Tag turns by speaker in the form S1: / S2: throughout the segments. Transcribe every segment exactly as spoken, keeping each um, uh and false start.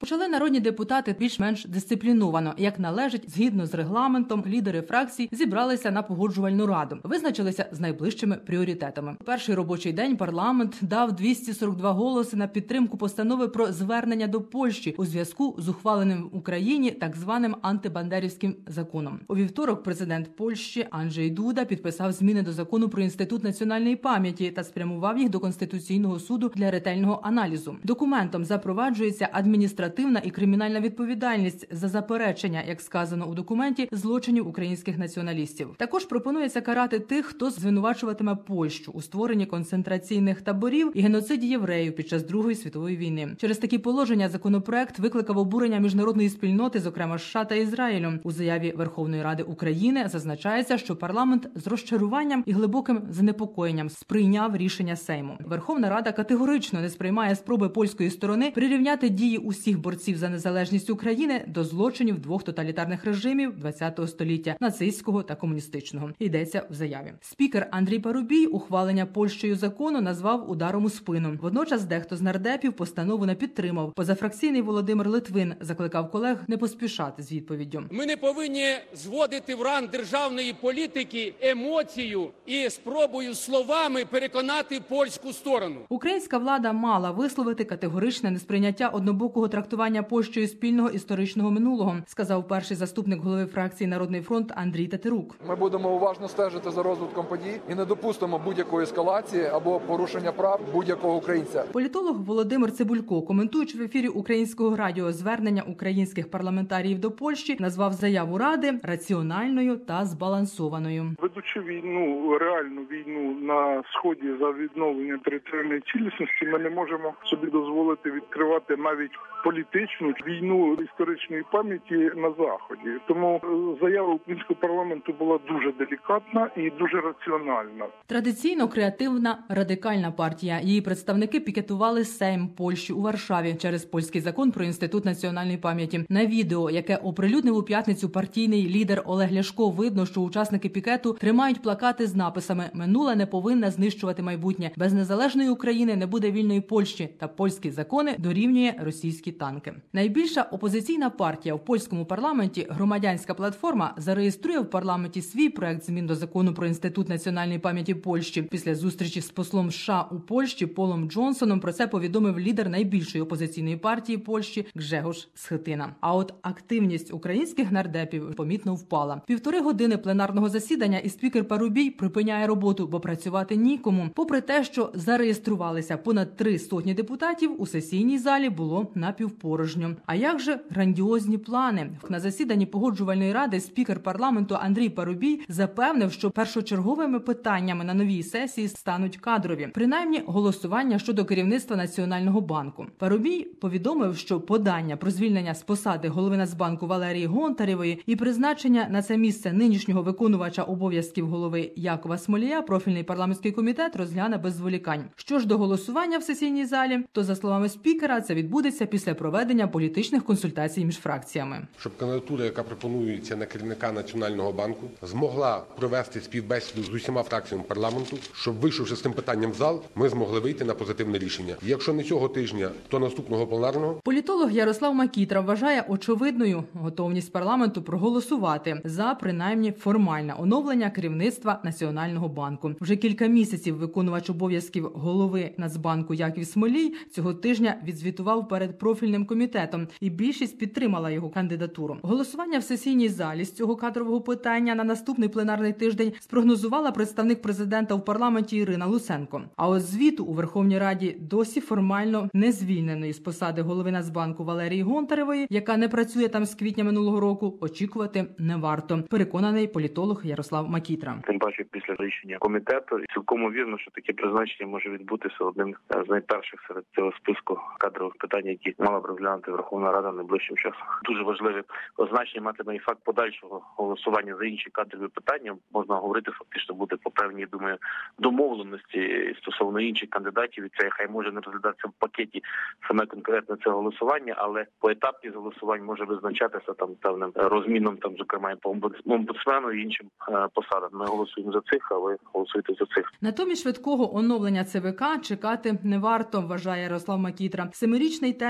S1: Почали народні депутати більш-менш дисципліновано, як належить, згідно з регламентом, лідери фракцій зібралися на погоджувальну раду, визначилися з найближчими пріоритетами. Перший робочий день парламент дав двісті сорок два голоси на підтримку постанови про звернення до Польщі у зв'язку з ухваленим в Україні так званим антибандерівським законом. У вівторок президент Польщі Анджей Дуда підписав зміни до закону про Інститут національної пам'яті та спрямував їх до Конституційного суду для ретельного аналізу. Документом запроваджується адміністративна і кримінальна відповідальність за заперечення, як сказано у документі, злочинів українських націоналістів. Також пропонується карати тих, хто звинувачуватиме Польщу у створенні концентраційних таборів і геноциді євреїв під час Другої світової війни. Через такі положення законопроект викликав обурення міжнародної спільноти, зокрема США та Ізраїлю. У заяві Верховної Ради України зазначається, що парламент з розчаруванням і глибоким занепокоєнням сприйняв рішення Сейму. Верховна Рада категорично не сприймає спроби польської сторони прирівняти дії усіх борців за незалежність України до злочинів двох тоталітарних режимів ХХ століття – нацистського та комуністичного. Йдеться в заяві. Спікер Андрій Парубій ухвалення Польщею закону назвав ударом у спину. Водночас дехто з нардепів постанову не підтримав. Позафракційний Володимир Литвин закликав колег не поспішати з відповіддю.
S2: Ми не повинні зводити в ранг державної політики емоцію і спробою словами переконати польську сторону.
S1: Українська влада мала висловити категоричне несприйняття однобокого трактування Польщею спільного історичного минулого, сказав перший заступник голови фракції «Народний фронт» Андрій Тетерук.
S3: Ми будемо уважно стежити за розвитком подій і не допустимо будь-якої ескалації або порушення прав будь-якого українця.
S1: Політолог Володимир Цибулько, коментуючи в ефірі Українського радіо звернення українських парламентаріїв до Польщі, назвав заяву Ради раціональною та збалансованою.
S4: Ведучи війну, реальну війну на Сході за відновлення територіальної цілісності, ми не можемо собі дозволити відкривати навіть політичну війну історичної пам'яті на Заході. Тому заява українського парламенту була дуже делікатна і дуже раціональна.
S1: Традиційно креативна радикальна партія. Її представники пікетували Сейм Польщі у Варшаві через польський закон про Інститут національної пам'яті. На відео, яке оприлюднив у п'ятницю партійний лідер Олег Ляшко, видно, що учасники пікету тримають плакати з написами «Минуле не повинне знищувати майбутнє. Без незалежної України не буде вільної Польщі» та «Польські закони дорівнює російські танки». Найбільша опозиційна партія в польському парламенті, Громадянська платформа, зареєструє в парламенті свій проект змін до закону про Інститут національної пам'яті Польщі. Після зустрічі з послом США у Польщі Полом Джонсоном про це повідомив лідер найбільшої опозиційної партії Польщі Гжегош Схетина. А от активність українських нардепів помітно впала. Півтори години пленарного засідання і спікер Парубій припиняє роботу, бо працювати нікому. Попри те, що зареєструвалися понад три сотні депутатів, у сесійній залі було напівпорожньо. А як же грандіозні плани? На засіданні Погоджувальної ради спікер парламенту Андрій Парубій запевнив, що першочерговими питаннями на новій сесії стануть кадрові. Принаймні, голосування щодо керівництва Національного банку. Парубій повідомив, що подання про звільнення з посади голови Нацбанку Валерії Гонтаревої і призначення на це місце нинішнього виконувача обов'язків голови Якова Смолія профільний парламентський комітет розгляне без зволікань. Що ж до голосування в сесійній залі, то, за словами спікера, це відбудеться після проведення політичних консультацій між фракціями.
S5: Щоб кандидатура, яка пропонується на керівника Національного банку, змогла провести співбесіду з усіма фракціями парламенту, щоб, вийшовши з цим питанням в зал, ми змогли вийти на позитивне рішення. Якщо не цього тижня, то наступного пленарного.
S1: Політолог Ярослав Макітра вважає очевидною готовність парламенту проголосувати за принаймні формальне оновлення керівництва Національного банку. Вже кілька місяців виконувач обов'язків голови Нацбанку Яків Смолій цього тижня відзвітував перед профільним комітетом, і більшість підтримала його кандидатуру. Голосування в сесійній залі з цього кадрового питання на наступний пленарний тиждень спрогнозувала представник президента в парламенті Ірина Луценко. А от звіту у Верховній Раді досі формально не звільненої з посади голови Нацбанку Валерії Гонтаревої, яка не працює там з квітня минулого року, очікувати не варто. Переконаний політолог Ярослав Макітра.
S6: Тим паче після рішення комітету цілком вірно, що таке призначення може відбутися одним з найперших серед цього списку кадрових питань, які мала б розглянути Верховна Рада найближчим часом. Дуже важливе значення матиме і факт подальшого голосування за інші кадрові питання. Можна говорити, фактично буде по певній, думаю, домовленості стосовно інших кандидатів. І це хай може не розглядатися в пакеті саме конкретно це голосування, але поетапність голосувань може визначатися там певним розміном, там, зокрема, і по омбудсмену і іншим е, посадам. Ми голосуємо за цих, а ви голосуєте за цих.
S1: Натомість швидкого оновлення ЦВК чекати не варто, вважає Ярослав Макітра. Семирічний термін повної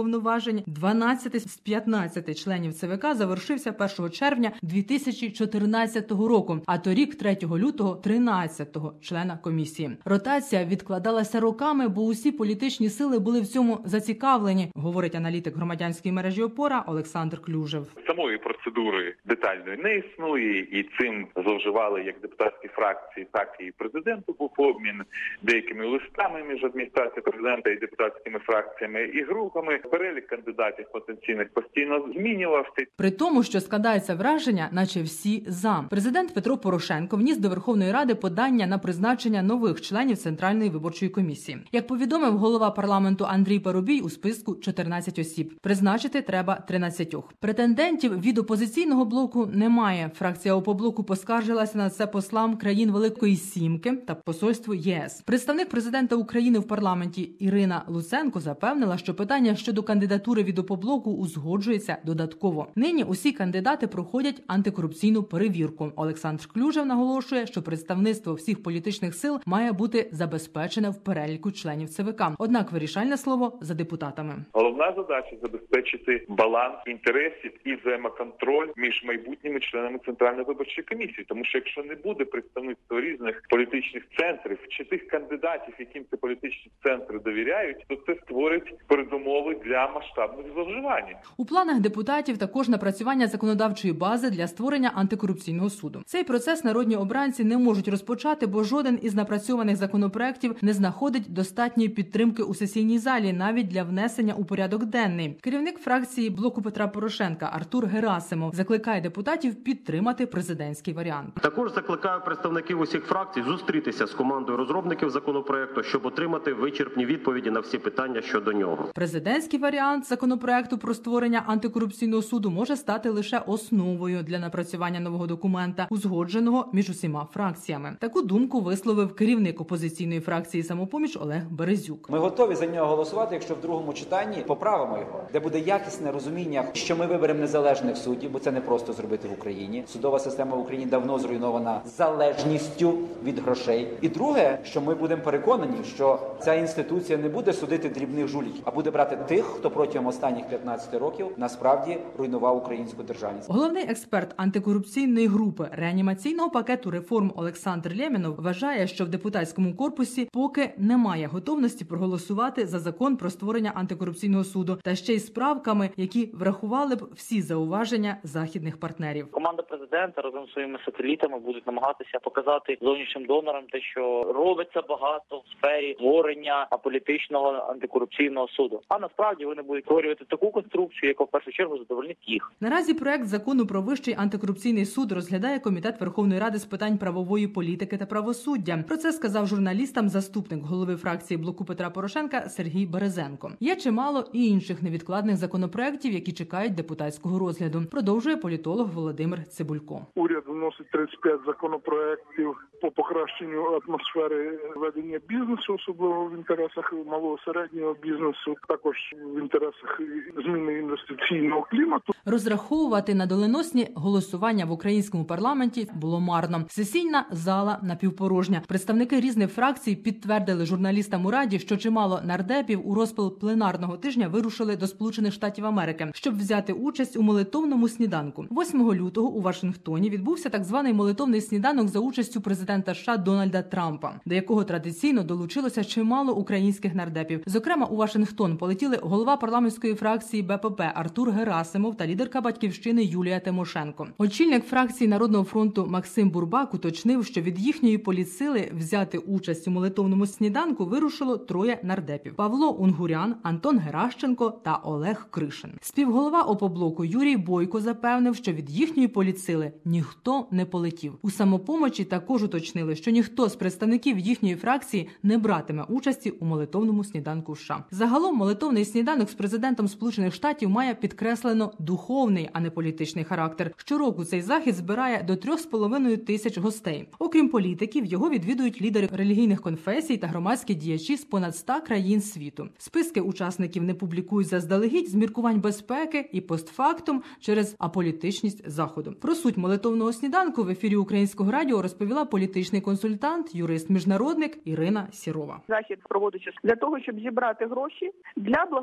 S1: повноважень дванадцяти з п'ятнадцяти членів ЦВК завершився першого червня дві тисячі чотирнадцятого року, а торік третього лютого тринадцятого члена комісії. Ротація відкладалася роками, бо усі політичні сили були в цьому зацікавлені, говорить аналітик громадянської мережі «Опора» Олександр Клюжев.
S7: Самої процедури детальної не існує, і цим зловживали як депутатські фракції, так і президенту був обмін деякими листами між адміністрацією президента і депутатськими фракціями і групами. Перелік кандидатів потенційних постійно змінювався.
S1: При тому, що складається враження, наче всі за. Президент Петро Порошенко вніс до Верховної Ради подання на призначення нових членів Центральної виборчої комісії. Як повідомив голова парламенту Андрій Парубій, у списку чотирнадцять осіб. Призначити треба тринадцятьох. Претендентів від опозиційного блоку немає. Фракція «Опоблоку» поскаржилася на це послам країн Великої Сімки та посольству ЄС. Представник президента України в парламенті Ірина Луценко запевнила, що питання щодо кандидатури від «Опоблоку» узгоджується додатково. Нині усі кандидати проходять антикорупційну перевірку. Олександр Клюжев наголошує, що представництво всіх політичних сил має бути забезпечене в переліку членів ЦВК. Однак вирішальне слово за депутатами.
S7: Головна задача – забезпечити баланс інтересів і взаємоконтроль між майбутніми членами Центральної виборчої комісії. Тому що якщо не буде представництва різних політичних центрів чи тих кандидатів, яким ці політичні центри довіряють, то це створить передумови для масштабних зловживань.
S1: У планах депутатів також напрацювання законодавчої бази для створення антикорупційного суду. Цей процес народні обранці не можуть розпочати, бо жоден із напрацьованих законопроєктів не знаходить достатньої підтримки у сесійній залі навіть для внесення у порядок денний. Керівник фракції блоку Петра Порошенка Артур Герасимов закликає депутатів підтримати президентський варіант.
S8: Також закликаю представників усіх фракцій зустрітися з командою розробників законопроекту, щоб отримати вичерпні відповіді на всі питання щодо нього.
S1: Президентський варіант законопроекту про створення антикорупційного суду може стати лише основою для напрацювання нового документа, узгодженого між усіма фракціями. Таку думку висловив керівник опозиційної фракції «Самопоміч» Олег Березюк.
S9: Ми готові за нього голосувати, якщо в другому читанні поправимо його, де буде якісне розуміння, що ми виберемо незалежних суддів, бо це не просто зробити в Україні. Судова система в Україні давно зруйнована залежністю від грошей. І друге, що ми будемо переконані, що ця інституція не буде судити дрібних жуліків, а буде брати тих, хто протягом останніх п'ятнадцяти років насправді руйнував українську державність.
S1: Головний експерт антикорупційної групи реанімаційного пакету реформ Олександр Лємінов вважає, що в депутатському корпусі поки немає готовності проголосувати за закон про створення антикорупційного суду, та ще й з правками, які врахували б всі зауваження західних партнерів.
S10: Команда президента разом з своїми сателітами будуть намагатися показати зовнішнім донорам те, що робиться багато в сфері створення аполітичного антикорупційного суду. А насправді вони будуть створювати таку конструкцію, яка в першу чергу задовольнить їх.
S1: Наразі проект закону про Вищий антикорупційний суд розглядає Комітет Верховної Ради з питань правової політики та правосуддя. Про це сказав журналістам заступник голови фракції блоку Петра Порошенка Сергій Березенко. Є чимало і інших невідкладних законопроєктів, які чекають депутатського розгляду, продовжує політолог Володимир Цибулько.
S4: Уряд вносить тридцять п'ять законопроєктів по покращенню атмосфери ведення бізнесу, особливо в інтересах малого середнього бізнесу, також в інтересах зміни інвестиційного клімату.
S1: Розраховувати на доленосні голосування в українському парламенті було марно. Сесійна зала напівпорожня. Представники різних фракцій підтвердили журналістам у Раді, що чимало нардепів у розпал пленарного тижня вирушили до Сполучених Штатів Америки, щоб взяти участь у молитовному сніданку. восьмого лютого у Вашингтоні відбувся так званий молитовний сніданок за участю президента США Дональда Трампа, до якого традиційно долучилося чимало українських нардепів. Зокрема, у Вашингтон полетіли голова парламентської фракції Бе Пе Пе Артур Герасимов та лідерка Батьківщини Юлія Тимошенко. Очільник фракції Народного фронту Максим Бурбак уточнив, що від їхньої політсили взяти участь у молитовному сніданку вирушило троє нардепів: Павло Унгурян, Антон Геращенко та Олег Кришин. Співголова «Опоблоку» Юрій Бойко запевнив, що від їхньої політсили ніхто не полетів. У «Самопомочі» також уточнили, що ніхто з представників їхньої фракції не братиме участі у молитовному сніданку в США. Загалом молитовний сніданок з президентом Сполучених Штатів має підкреслено духовний, а не політичний характер. Щороку цей захід збирає до трьох з половиною тисяч гостей. Окрім політиків, його відвідують лідери релігійних конфесій та громадські діячі з понад ста країн світу. Списки учасників не публікують заздалегідь з міркувань безпеки і постфактум через аполітичність заходу. Про суть молитовного сніданку в ефірі Українського радіо розповіла політичний консультант, юрист-міжнародник Ірина Сірова.
S11: Захід проводиться для того, щоб зібрати гроші для благодійних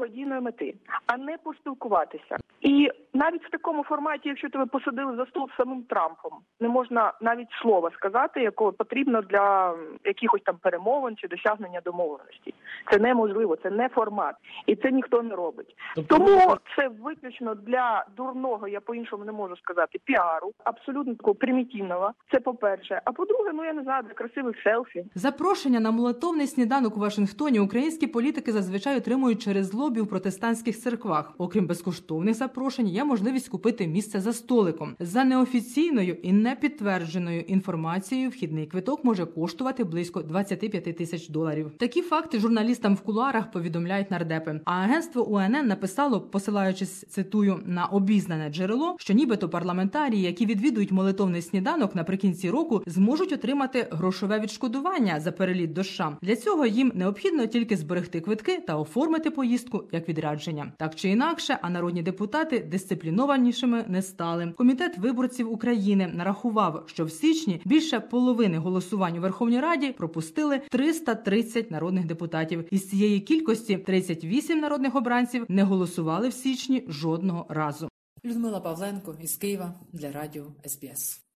S11: благодійної мети, а не поспілкуватися. І навіть в такому форматі, якщо тебе посадили за стол з самим Трампом, не можна навіть слова сказати, якого потрібно для якихось там перемовин чи досягнення домовленості. Це неможливо, це не формат. І це ніхто не робить. Тобто... Тому це виключно для дурного, я по-іншому не можу сказати, піару, абсолютно такого примітивного. Це по-перше. А по-друге, ну я не знаю, для красивих селфі.
S1: Запрошення на молитовний сніданок у Вашингтоні українські політики зазвичай отримують через лобі в протестантських церквах. Окрім безкоштовних запрошень, є можливість купити місце за столиком. За неофіційною і непідтвердженою інформацією вхідний квиток може коштувати близько двадцять п'ять тисяч доларів. Такі факти журналістам в кулуарах повідомляють нардепи. А агентство У Ен Ен написало, посилаючись, цитую, на обізнане джерело, що нібито парламентарії, які відвідують молитовний сніданок наприкінці року, зможуть отримати грошове відшкодування за переліт до США. Для цього їм необхідно тільки зберегти квитки та оформити поїздку як відрядження. Так чи інакше, а народні депутати дисциплінованішими не стали. Комітет виборців України нарахував, що в січні більше половини голосувань у Верховній Раді пропустили триста тридцять народних депутатів. Із цієї кількості тридцять вісім народних обранців не голосували в січні жодного разу.
S12: Людмила Павленко із Києва для радіо Ес Бі Ес.